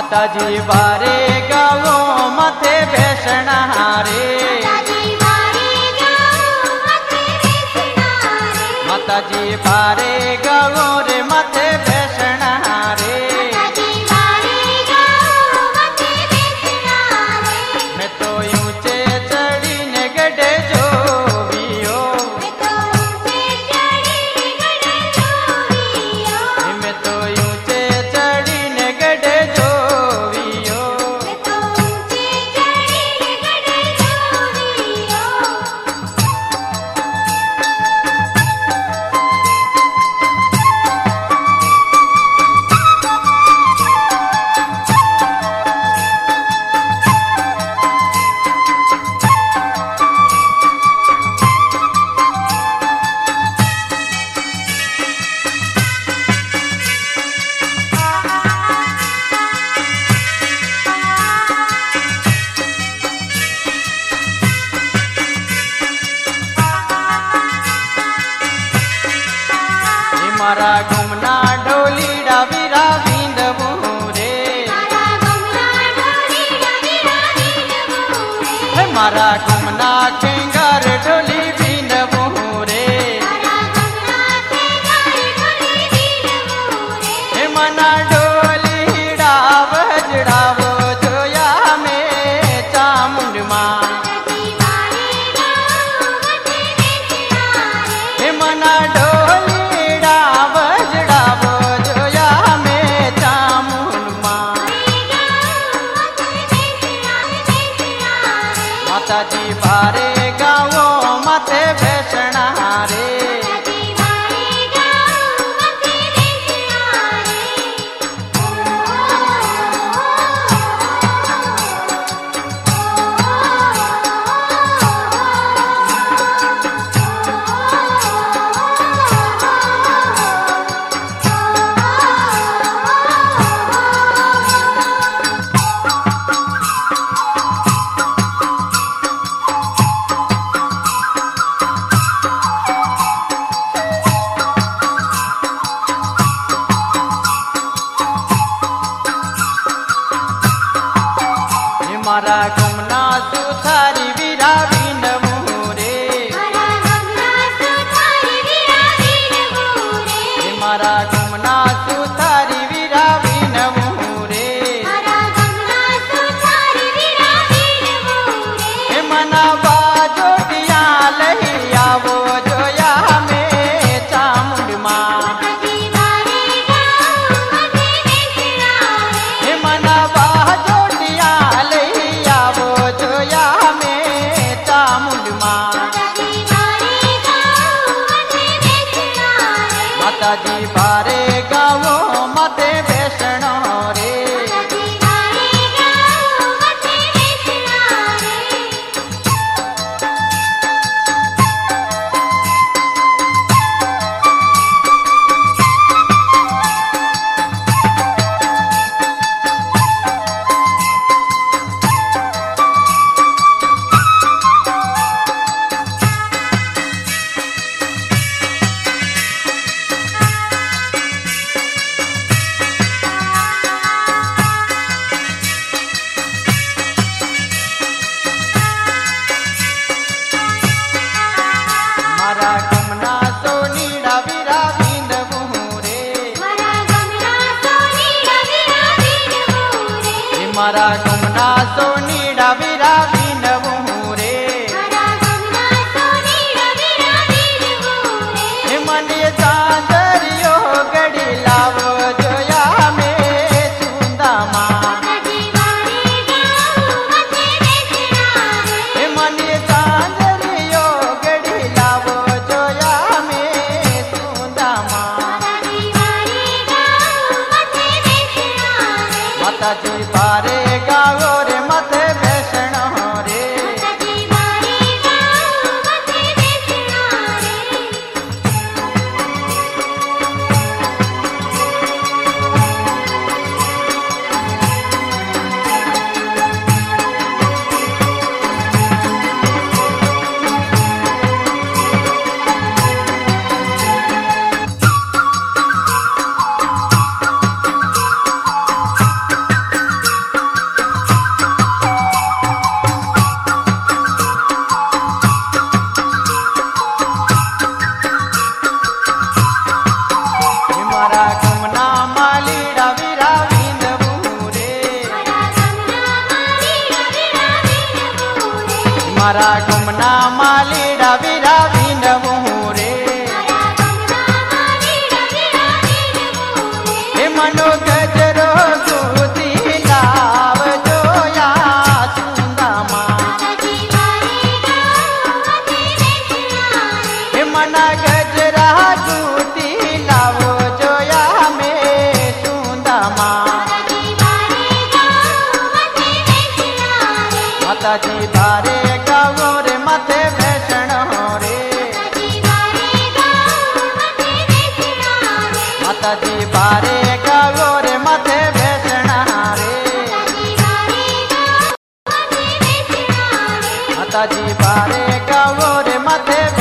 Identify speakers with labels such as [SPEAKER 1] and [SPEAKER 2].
[SPEAKER 1] माता जी बारे गावो मथे बेसना रे, माता जी बारे गावो रे मथे बेसना रे। मैं तो ऊंचे चढ़ीने गड्ढे जोवियो, मैं तो ऊंचे चढ़ीने गड्ढे जोवियो। मारा घुमना ढोलीड़ा वीरा विंदबू रे, मारा घुमना खेंगार ढोली विंदबू रे। मना ढोलीड़ा बजड़ावो जोया में चामुंड मां, मना ढोलीड़ा बजड़ावो जोया में चामुंड मां। माता जी बारे गावो मथे बेसना रे, मारा घुमना सुथारी वीरा विंदबू रे, मारा घुमना सुथारी वीरा विंदबू रे। मना बाजोटिया लही आवो जोया में चामुंड मां, मना बाजोटिया लही आवो जोया में चामुंड मां। माता जी बारे गावो मथे बेसनो रे, मारा घुमना सोनीड़ा वीरा विंदबू रे, मारा घुमना सोनीड़ा वीरा विंदबू रे। मनिय चांदरियो गड़ी लावो जोया में चुंदा मां, मनिय चांदरियो गड़ी लावो जोया में चुंदा मां। माता जी बारे गावो रे मथे बेसनो रे, ना गजरा जूती लावो जोया में सुंदा माँ माता जी बारे गावो रे माथे बेसणो रे माता जी बारे गावो रे माथे बेसणा रे माता जी बारे गावो रे माथे